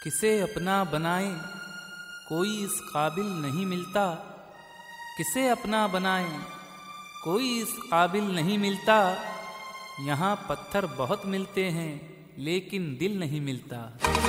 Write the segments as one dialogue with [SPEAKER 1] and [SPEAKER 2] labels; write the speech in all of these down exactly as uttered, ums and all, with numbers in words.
[SPEAKER 1] किसे अपना बनाए कोई इस काबिल नहीं मिलता, किसे अपना बनाए कोई इस काबिल नहीं मिलता। यहाँ पत्थर बहुत मिलते हैं लेकिन दिल नहीं मिलता।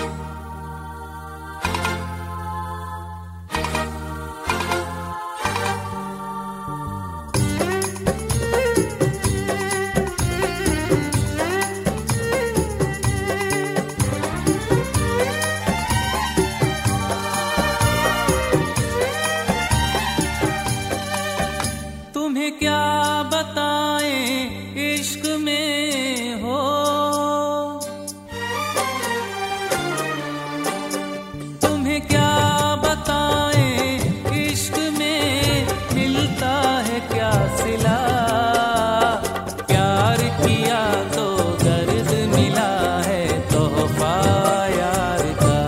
[SPEAKER 1] तुम्हें क्या बताएं इश्क में हो, तुम्हें क्या बताएं इश्क में मिलता है क्या सिला। प्यार किया तो दर्द मिला है तोहफा यार का,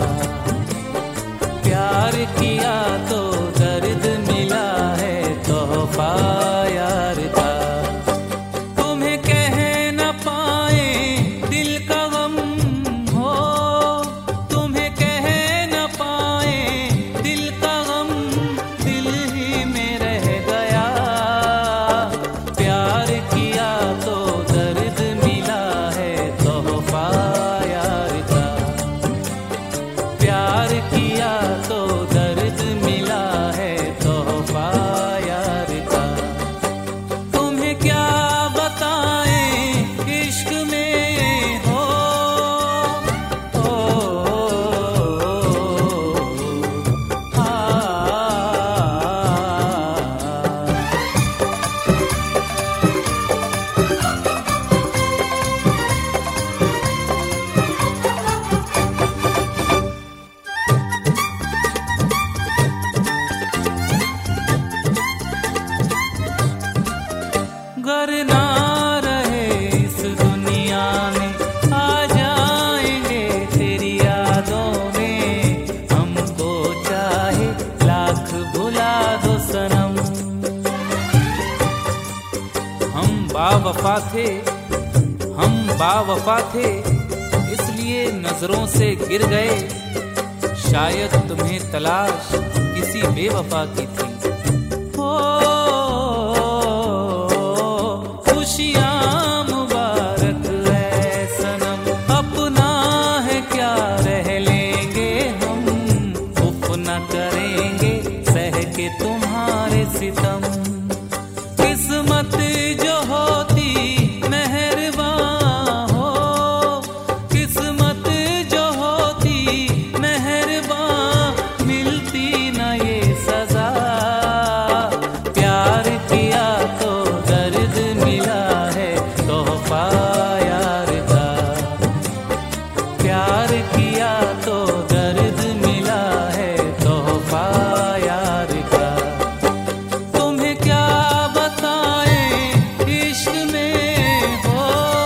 [SPEAKER 1] प्यार किया तो दर्द मिला है तोहफा यार का। तुम्हें कह न पाए दिल का गम हो, तुम्हें कह न पाए दिल का गम, दिल ही में रह गया। प्यार किया तो दर्द मिला है तोहफा यार का, प्यार किया तो दर्द मिला है तोहफा यार का। तुम्हें क्या बताएं इश्क में हो, ओ, आ, गर ना रहे इस दुनिया में आ जाएंगे तेरी यादों में। हमको चाहे लाख भुला दो सनम, हम बावफा थे, हम बावफा थे इसलिए नजरों से गिर गए। शायद तुम्हें तलाश किसी बेवफा की थी। ओ, खुशियाँ मुबारक है सनम, अपना है क्या रह लेंगे हम। उफ न करेंगे सह के तुम्हारे सितम। किस्मत जो होती मेहरबान हो, किस्मत जो होती मेहरबान, मिलती न ये सजा। प्यार किया तो दर्द मिला है तोहफा यार का, प्यार किया तो दर्द मिला है तोहफा यार का। तुम्हें क्या बताएं इश्क में हो,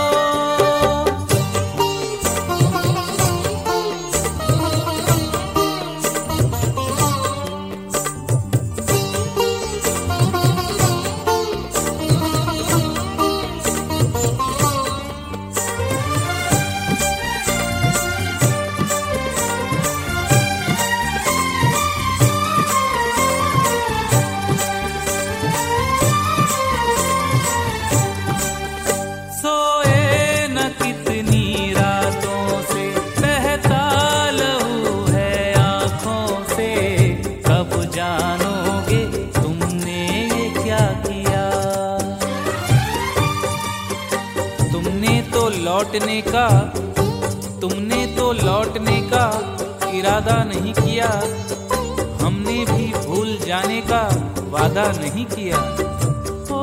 [SPEAKER 1] सोए न कितनी रातों से बहता लहू है आँखों से। कब जानोगे तुमने ये क्या किया। तुमने तो लौटने का, तुमने तो लौटने का इरादा नहीं किया। हमने भी भूल जाने का वादा नहीं किया। ओ,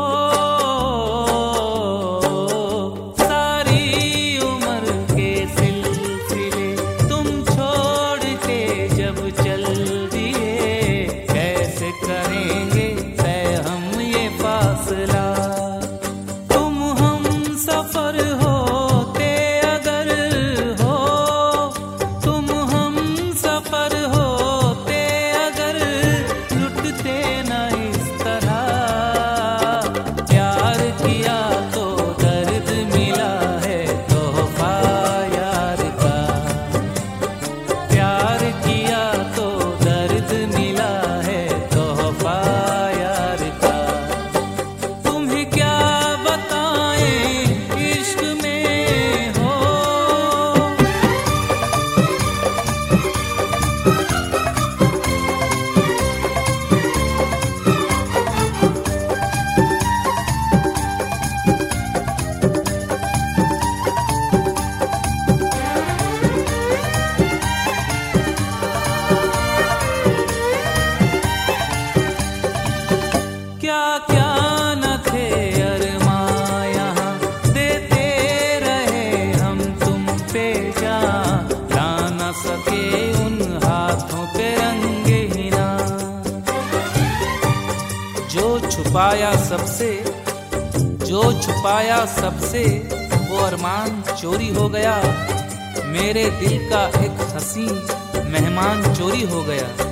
[SPEAKER 1] सारी उम्र के सिलसिले तुम छोड़ के जब चल दिए, कैसे करेंगे तय हम ये फासला। तुम हम सफर होते अगर हो, तुम हम सफर होते अगर, लुटते न इस तरह। छुपाया सबसे, जो छुपाया सबसे वो अरमान चोरी हो गया। मेरे दिल का एक हसी मेहमान चोरी हो गया।